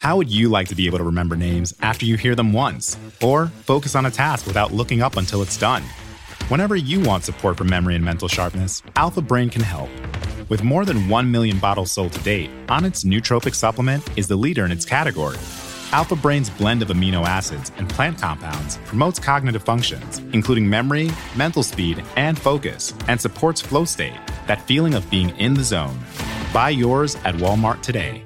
How would you like to be able to remember names after you hear them once? Or focus on a task without looking up until it's done? Whenever you want support for memory and mental sharpness, Alpha Brain can help. With more than 1 million bottles sold to date, Onnit's nootropic supplement is the leader in its category. Alpha Brain's blend of amino acids and plant compounds promotes cognitive functions, including memory, mental speed, and focus, and supports flow state, that feeling of being in the zone. Buy yours at Walmart today.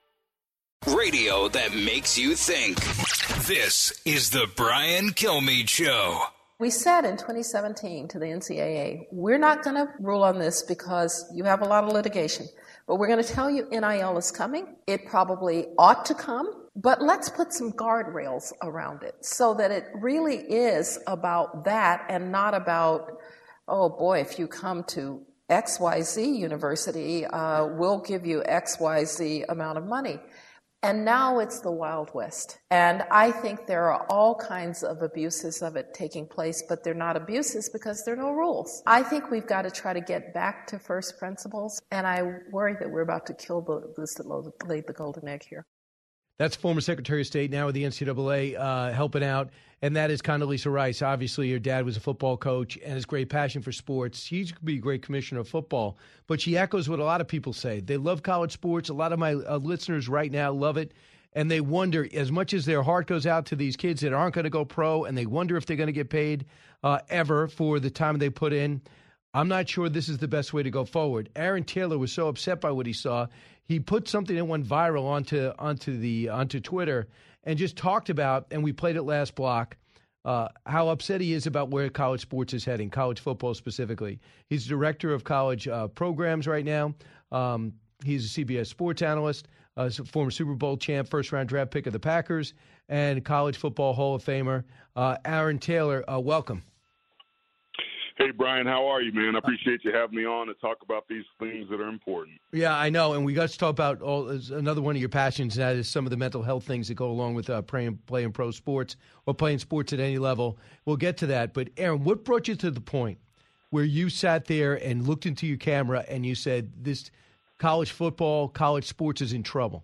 Radio that makes you think. This is the Brian Kilmeade Show. We said in 2017 to the NCAA, we're not going to rule on this because you have a lot of litigation, but we're going to tell you NIL is coming. It probably ought to come, but let's put some guardrails around it so that it really is about that and not about, oh boy, if you come to XYZ University, we'll give you XYZ amount of money. And now it's the Wild West. And I think there are all kinds of abuses of it taking place, but they're not abuses because there are no rules. I think we've got to try to get back to first principles, and I worry that we're about to kill the goose that laid the golden egg here. That's former Secretary of State, now with the NCAA, helping out, and that is Condoleezza Rice. Obviously, her dad was a football coach and has great passion for sports. She could be a great commissioner of football, but she echoes what a lot of people say. They love college sports. A lot of my listeners right now love it, and they wonder, as much as their heart goes out to these kids that aren't going to go pro, and they wonder if they're going to get paid ever for the time they put in, I'm not sure this is the best way to go forward. Aaron Taylor was so upset by what he saw. He put something that went viral onto Twitter and just talked about, and we played it last block, how upset he is about where college sports is heading, college football specifically. He's director of college programs right now. He's a CBS sports analyst, former Super Bowl champ, first-round draft pick of the Packers, and college football Hall of Famer. Aaron Taylor, welcome. Hey, Brian, how are you, man? I appreciate you having me on to talk about these things that are important. Yeah, I know, and we got to talk about another one of your passions, and that is some of the mental health things that go along with playing pro sports or playing sports at any level. We'll get to that, but Aaron, what brought you to the point where you sat there and looked into your camera and you said, this college football, college sports is in trouble?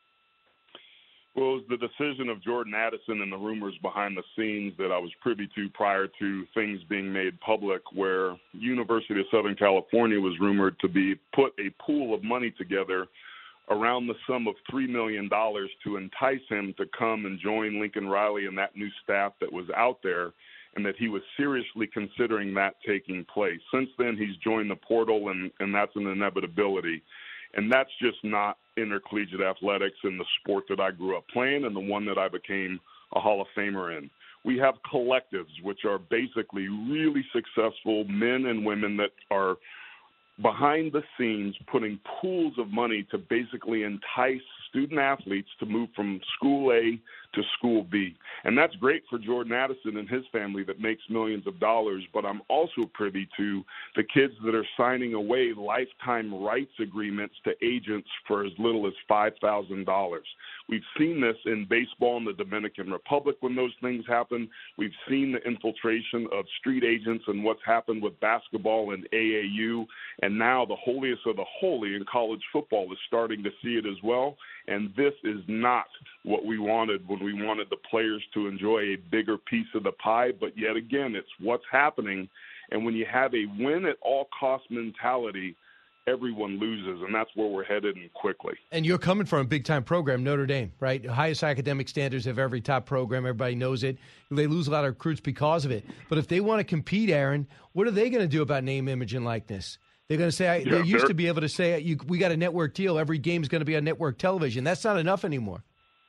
Well, it was the decision of Jordan Addison and the rumors behind the scenes that I was privy to prior to things being made public, where University of Southern California was rumored to be put a pool of money together around the sum of $3 million to entice him to come and join Lincoln Riley and that new staff that was out there, and that he was seriously considering that taking place. Since then, he's joined the portal, and that's an inevitability. And that's just not intercollegiate athletics in the sport that I grew up playing and the one that I became a Hall of Famer in. We have collectives, which are basically really successful men and women that are behind the scenes putting pools of money to basically entice student athletes to move from school A to school B. And that's great for Jordan Addison and his family that makes millions of dollars, but I'm also privy to the kids that are signing away lifetime rights agreements to agents for as little as $5,000. We've seen this in baseball in the Dominican Republic when those things happen. We've seen the infiltration of street agents and what's happened with basketball and AAU. And now the holiest of the holy in college football is starting to see it as well. And this is not what we wanted when we wanted the players to enjoy a bigger piece of the pie. But yet again, it's what's happening. And when you have a win-at-all-cost mentality, everyone loses, and that's where we're headed, and quickly. And you're coming from a big-time program, Notre Dame, right? The highest academic standards of every top program. Everybody knows it. They lose a lot of recruits because of it. But if they want to compete, Aaron, what are they going to do about name, image, and likeness? They're going to say, they used to be able to say, we got a network deal. Every game's going to be on network television. That's not enough anymore.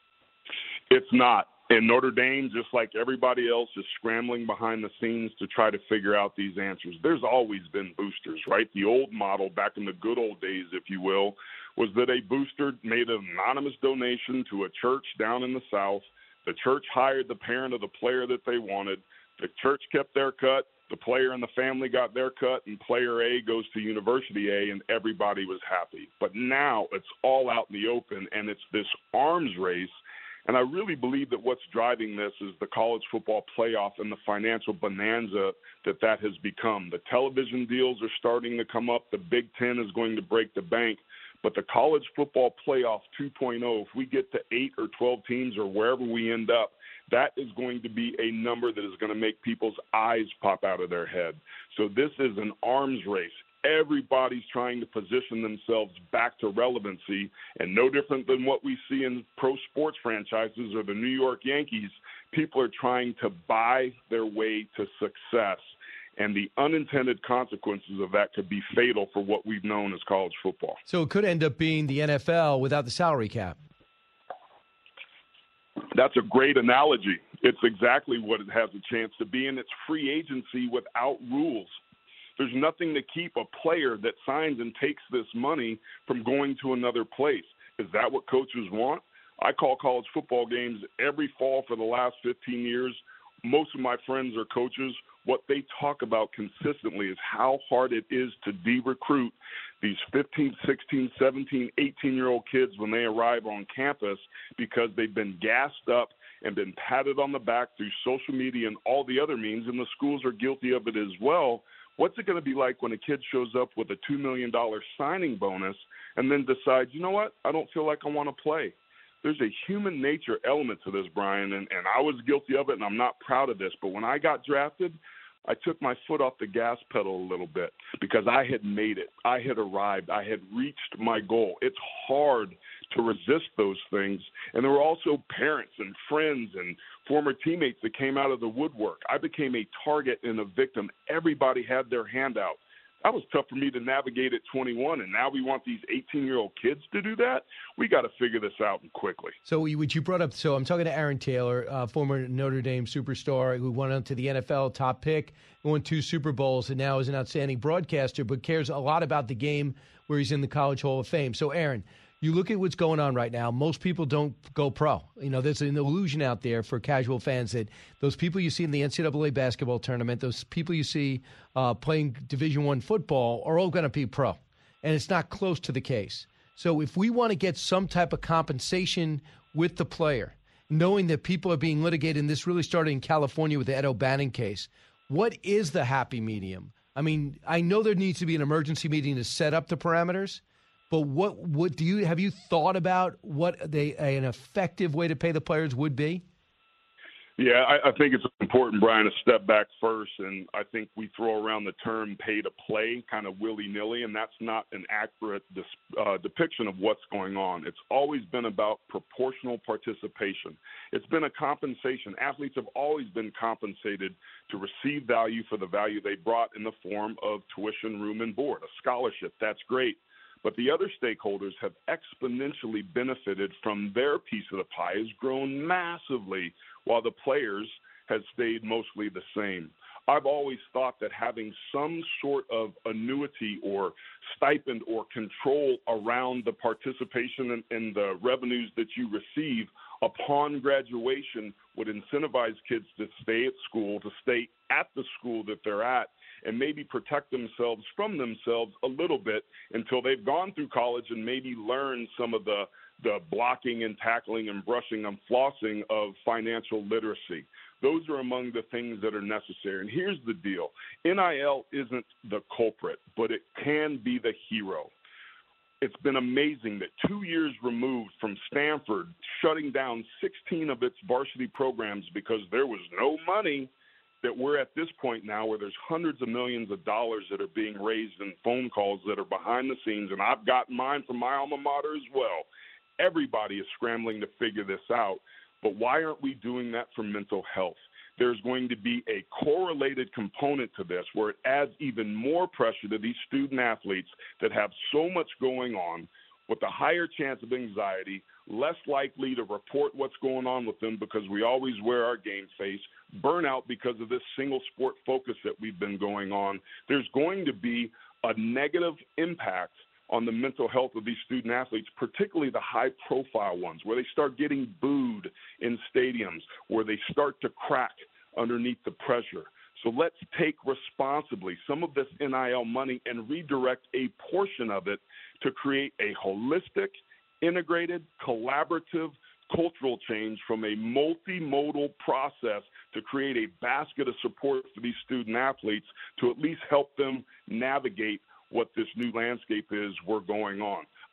It's not. And Notre Dame, just like everybody else, is scrambling behind the scenes to try to figure out these answers. There's always been boosters, right? The old model back in the good old days, if you will, was that a booster made an anonymous donation to a church down in the South. The church hired the parent of the player that they wanted. The church kept their cut. The player and the family got their cut, and player A goes to University A, and everybody was happy. But now it's all out in the open, and it's this arms race. And I really believe that what's driving this is the college football playoff and the financial bonanza that has become. The television deals are starting to come up. The Big Ten is going to break the bank. But the college football playoff 2.0, if we get to 8 or 12 teams or wherever we end up, that is going to be a number that is going to make people's eyes pop out of their head. So this is an arms race. Everybody's trying to position themselves back to relevancy, and no different than what we see in pro sports franchises or the New York Yankees. People are trying to buy their way to success, and the unintended consequences of that could be fatal for what we've known as college football. So it could end up being the NFL without the salary cap. That's a great analogy. It's exactly what it has a chance to be, and it's free agency without rules. There's nothing to keep a player that signs and takes this money from going to another place. Is that what coaches want? I call college football games every fall for the last 15 years. Most of my friends are coaches. What they talk about consistently is how hard it is to de-recruit these 15, 16, 17, 18-year-old kids when they arrive on campus because they've been gassed up and been patted on the back through social media and all the other means, and the schools are guilty of it as well. What's it going to be like when a kid shows up with a $2 million signing bonus and then decides, you know what, I don't feel like I want to play? There's a human nature element to this, Brian, and I was guilty of it, and I'm not proud of this. But when I got drafted, I took my foot off the gas pedal a little bit because I had made it. I had arrived. I had reached my goal. It's hard to resist those things. And there were also parents and friends and former teammates that came out of the woodwork. I became a target and a victim. Everybody had their hand out. That was tough for me to navigate at 21, and now we want these 18-year-old kids to do that? We got to figure this out quickly. So what you brought up, so I'm talking to Aaron Taylor, former Notre Dame superstar who went on to the NFL, top pick, won 2 Super Bowls, and now is an outstanding broadcaster, but cares a lot about the game where he's in the College Hall of Fame. So, Aaron, you look at what's going on right now. Most people don't go pro. You know, there's an illusion out there for casual fans that those people you see in the NCAA basketball tournament, those people you see playing Division I football are all going to be pro. And it's not close to the case. So if we want to get some type of compensation with the player, knowing that people are being litigated, and this really started in California with the Ed O'Bannon case, what is the happy medium? I mean, I know there needs to be an emergency meeting to set up the parameters, but what do you have you thought about what an effective way to pay the players would be? Yeah, I think it's important, Brian, to step back first, and I think we throw around the term pay to play kind of willy-nilly, and that's not an accurate depiction of what's going on. It's always been about proportional participation. It's been a compensation. Athletes have always been compensated to receive value for the value they brought in the form of tuition, room, and board, a scholarship. That's great. But the other stakeholders have exponentially benefited from their piece of the pie has grown massively while the players have stayed mostly the same. I've always thought that having some sort of annuity or stipend or control around the participation in the revenues that you receive upon graduation would incentivize kids to stay at school, to stay at the school that they're at, and maybe protect themselves from themselves a little bit until they've gone through college and maybe learned some of the blocking and tackling and brushing and flossing of financial literacy. Those are among the things that are necessary. And here's the deal. NIL isn't the culprit, but it can be the hero. It's been amazing that 2 years removed from Stanford shutting down 16 of its varsity programs because there was no money, that we're at this point now where there's hundreds of millions of dollars that are being raised in phone calls that are behind the scenes, and I've gotten mine from my alma mater as well. Everybody is scrambling to figure this out, but why aren't we doing that for mental health? There's going to be a correlated component to this where it adds even more pressure to these student athletes that have so much going on with a higher chance of anxiety, less likely to report what's going on with them because we always wear our game face, burnout because of this single sport focus that we've been going on. There's going to be a negative impact on the mental health of these student athletes, particularly the high-profile ones, where they start getting booed in stadiums, where they start to crack underneath the pressure. So let's take responsibly some of this NIL money and redirect a portion of it to create a holistic, integrated, collaborative cultural change from a multimodal process to create a basket of support for these student athletes to at least help them navigate what this new landscape is we're going on.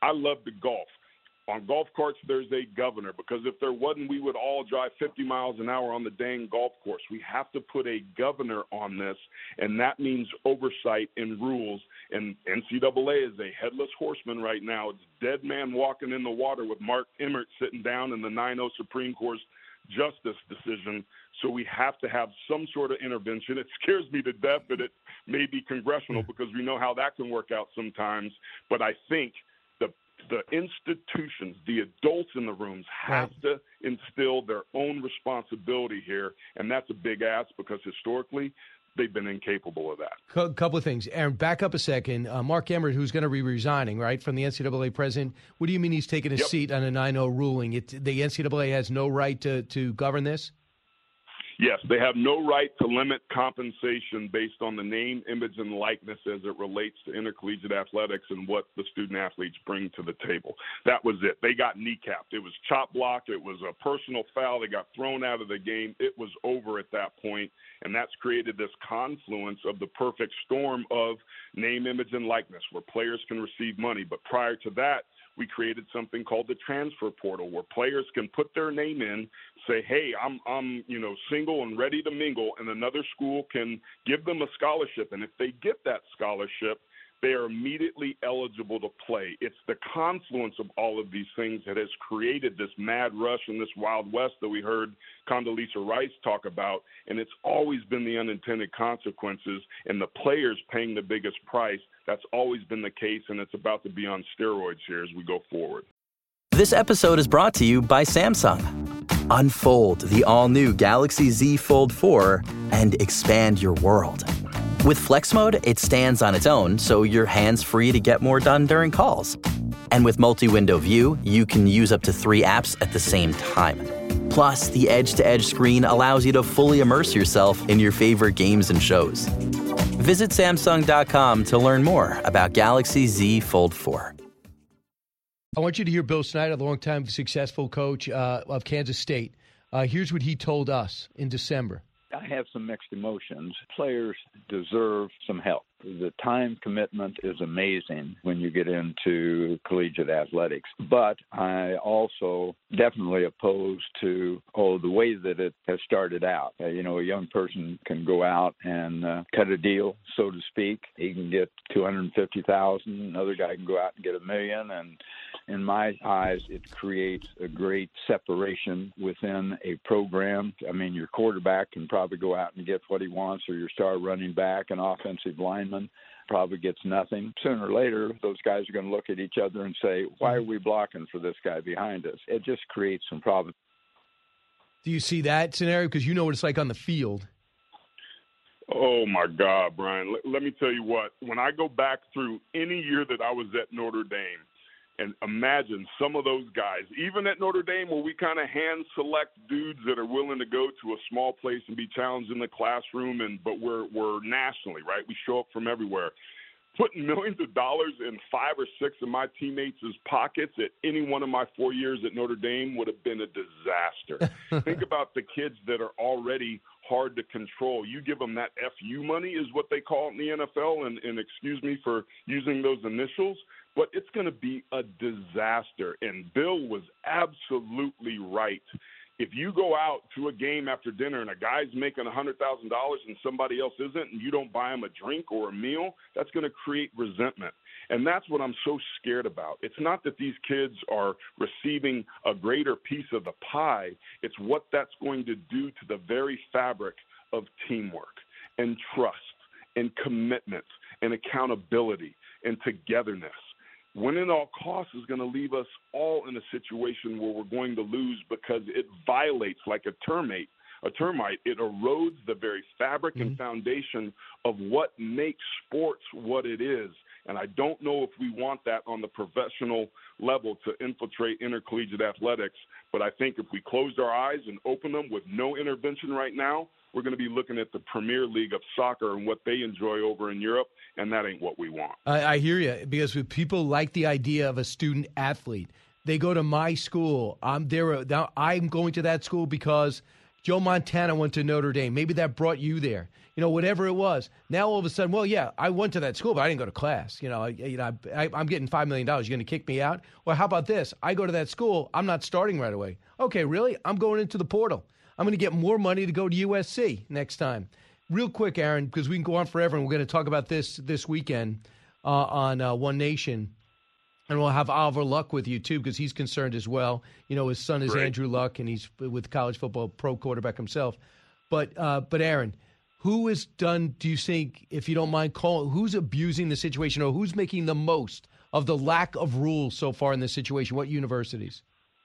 I love the golf. On golf carts, there's a governor, because if there wasn't, we would all drive 50 miles an hour on the dang golf course. We have to put a governor on this, and that means oversight and rules. And NCAA is a headless horseman right now. It's dead man walking in the water with Mark Emmert sitting down in the 9-0 Supreme Court's justice decision. So we have to have some sort of intervention. It scares me to death that it may be congressional, because we know how that can work out sometimes. But I think the institutions, the adults in the rooms, have to instill their own responsibility here, and that's a big ask, because historically they've been incapable of that. Couple of things. Aaron, back up a second. Mark Emmert, who's going to be resigning, right, from the NCAA president, what do you mean he's taking a seat on a 9-0 ruling? The NCAA has no right to govern this? Yes, they have no right to limit compensation based on the name, image, and likeness as it relates to intercollegiate athletics and what the student athletes bring to the table. That was it. They got kneecapped. It was chop blocked. It was a personal foul. They got thrown out of the game. It was over at that point, and that's created this confluence of the perfect storm of name, image, and likeness, where players can receive money. But prior to that, we created something called the transfer portal, where players can put their name in, say, hey, I'm single and ready to mingle, and another school can give them a scholarship. And if they get that scholarship, they are immediately eligible to play. It's the confluence of all of these things that has created this mad rush and this Wild West that we heard Condoleezza Rice talk about, and it's always been the unintended consequences and the players paying the biggest price. That's always been the case, and it's about to be on steroids here as we go forward. This episode is brought to you by Samsung. Unfold the all-new Galaxy Z Fold 4 and expand your world. With Flex Mode, it stands on its own, so you're hands-free to get more done during calls. And with multi-window view, you can use up to 3 apps at the same time. Plus, the edge-to-edge screen allows you to fully immerse yourself in your favorite games and shows. Visit Samsung.com to learn more about Galaxy Z Fold 4. I want you to hear Bill Snyder, the longtime successful coach of Kansas State. Here's what he told us in December. I have some mixed emotions. Players deserve some help. The time commitment is amazing when you get into collegiate athletics. But I also definitely opposed to, the way that it has started out. A young person can go out and cut a deal, so to speak. He can get $250,000. Another guy can go out and get $1 million. And in my eyes, it creates a great separation within a program. I mean, your quarterback can probably go out and get what he wants, or your star running back, an offensive lineman probably gets nothing. Sooner or later, those guys are going to look at each other and say, why are we blocking for this guy behind us? It just creates some problems. Do you see that scenario? Because you know what it's like on the field. Oh, my God, Brian. Let me tell you what. When I go back through any year that I was at Notre Dame, and imagine some of those guys, even at Notre Dame, where we kind of hand select dudes that are willing to go to a small place and be challenged in the classroom, but we're nationally, right? We show up from everywhere. Putting millions of dollars in 5 or 6 of my teammates' pockets at any one of my 4 years at Notre Dame would have been a disaster. Think about the kids that are already hard to control. You give them that FU money is what they call it in the NFL, and excuse me for using those initials, but it's going to be a disaster. And Bill was absolutely right. If you go out to a game after dinner and a guy's making $100,000 and somebody else isn't, and you don't buy him a drink or a meal, that's going to create resentment. And that's what I'm so scared about. It's not that these kids are receiving a greater piece of the pie. It's what that's going to do to the very fabric of teamwork and trust and commitment and accountability and togetherness. Winning at all costs is going to leave us all in a situation where we're going to lose because it violates, like a termite, it erodes the very fabric and foundation of what makes sports what it is. And I don't know if we want that on the professional level to infiltrate intercollegiate athletics. But I think if we closed our eyes and open them with no intervention right now, we're going to be looking at the Premier League of soccer and what they enjoy over in Europe, and that ain't what we want. I hear you, because people like the idea of a student athlete. They go to my school. I'm going to that school because Joe Montana went to Notre Dame. Maybe that brought you there. Whatever it was. Now all of a sudden, well, yeah, I went to that school, but I didn't go to class. I'm getting $5 million. You're going to kick me out? Well, how about this? I go to that school. I'm not starting right away. Okay, really? I'm going into the portal. I'm going to get more money to go to USC next time. Real quick, Aaron, because we can go on forever, and we're going to talk about this weekend on One Nation. And we'll have Oliver Luck with you, too, because he's concerned as well. His son is Great. Andrew Luck, and he's with college football, pro quarterback himself. But Aaron, who is done, do you think, if you don't mind calling, who's abusing the situation or who's making the most of the lack of rules so far in this situation? What universities?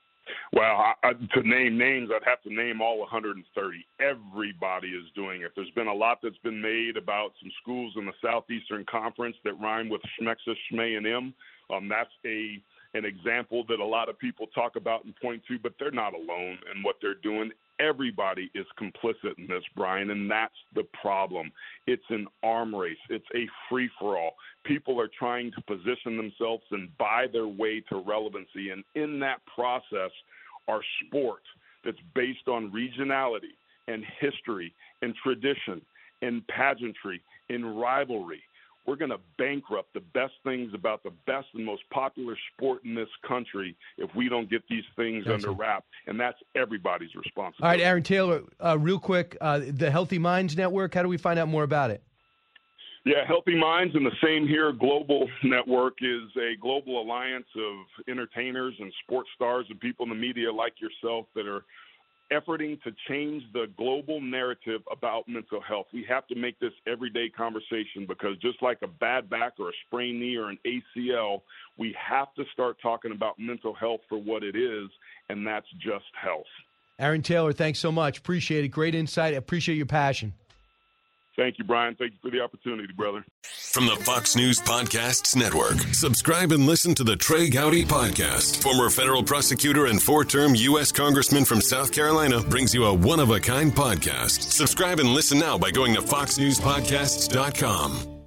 Well, to name names, I'd have to name all 130. Everybody is doing it. There's been a lot that's been made about some schools in the Southeastern Conference that rhyme with Schmexa, Schmay, and M. That's an example that a lot of people talk about and point to, but they're not alone in what they're doing. Everybody is complicit in this, Brian, and that's the problem. It's an arm race. It's a free-for-all. People are trying to position themselves and buy their way to relevancy, and in that process, our sport that's based on regionality and history and tradition and pageantry and rivalry. We're going to bankrupt the best things about the best and most popular sport in this country if we don't get these things under wrap, and that's everybody's responsibility. All right, Aaron Taylor, real quick, the Healthy Minds Network, how do we find out more about it? Yeah, Healthy Minds and the Same Here Global Network is a global alliance of entertainers and sports stars and people in the media like yourself that are efforting to change the global narrative about mental health. We have to make this everyday conversation because just like a bad back or a sprained knee or an ACL, we have to start talking about mental health for what it is, and that's just health. Aaron Taylor, thanks so much. Appreciate it. Great insight. Appreciate your passion. Thank you, Brian. Thank you for the opportunity, brother. From the Fox News Podcasts Network, subscribe and listen to the Trey Gowdy Podcast. Former federal prosecutor and four-term U.S. Congressman from South Carolina brings you a one-of-a-kind podcast. Subscribe and listen now by going to foxnewspodcasts.com.